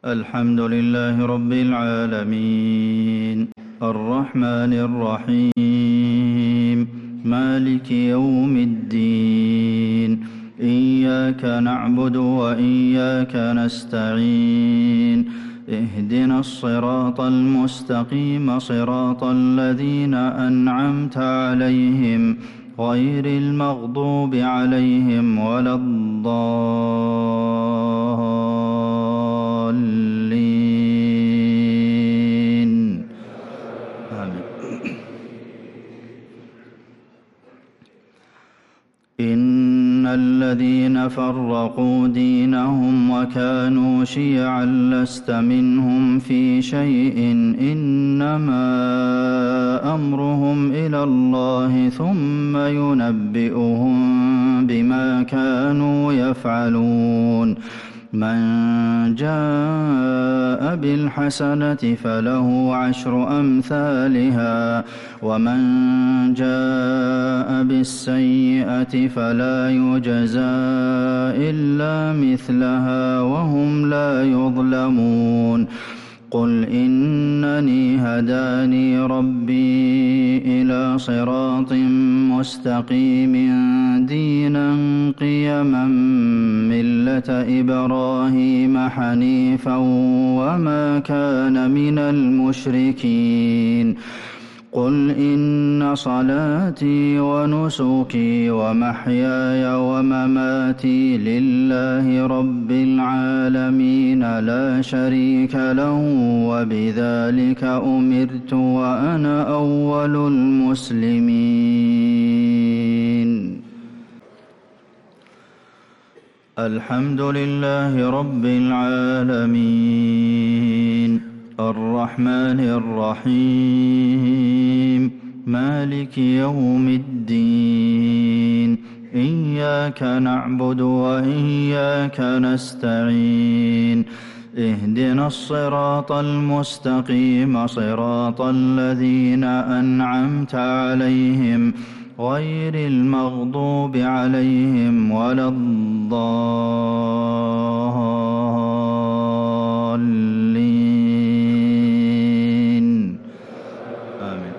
الحمد لله رب العالمين الرحمن الرحيم مالك يوم الدين إياك نعبد وإياك نستعين اهدنا الصراط المستقيم صراط الذين أنعمت عليهم غير المغضوب عليهم ولا الضالين آمين. إن الذين فرقوا دينهم وكانوا شيعا لست منهم في شيء إنما أمرهم إلى الله ثم ينبئهم بما كانوا يفعلون من جاء بالحسنة فله 10 أمثالها ومن جاء بالسيئة فلا يجزى إلا مثلها وهم لا يظلمون قل إنني هداني ربي إلى صراط مستقيم دينا قيما ملة إبراهيم حنيفا وما كان من المشركين قل إن صلاتي ونسكي ومحياي ومماتي لله رب العالمين لا شريك له وبذلك أمرت وأنا أول المسلمين. الحمد لله رب العالمين الرحمن الرحيم مالك يوم الدين إياك نعبد وإياك نستعين اهدنا الصراط المستقيم صراط الذين أنعمت عليهم غير المغضوب عليهم ولا الضالين آمين.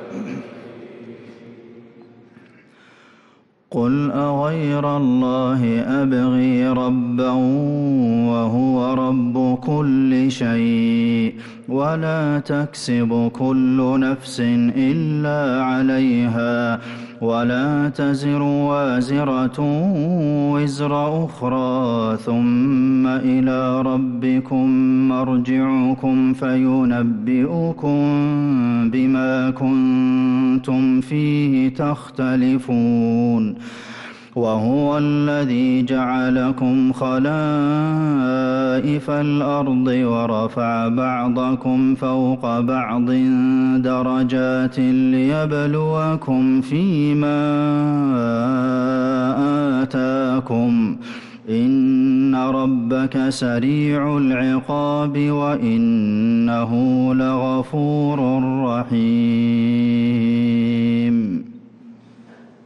قل أغير الله أبغي ربا وهو رب كل شيء ولا تكسب كل نفس إلا عليها ولا تزر وازرة وزر أخرى ثم إلى ربكم مرجعكم فينبئكم بما كنتم فيه تختلفون وهو الذي جعلكم خلائف الأرض ورفع بعضكم فوق بعض درجات ليبلوكم فيما آتاكم إن ربك سريع العقاب وإنه لغفور رحيم.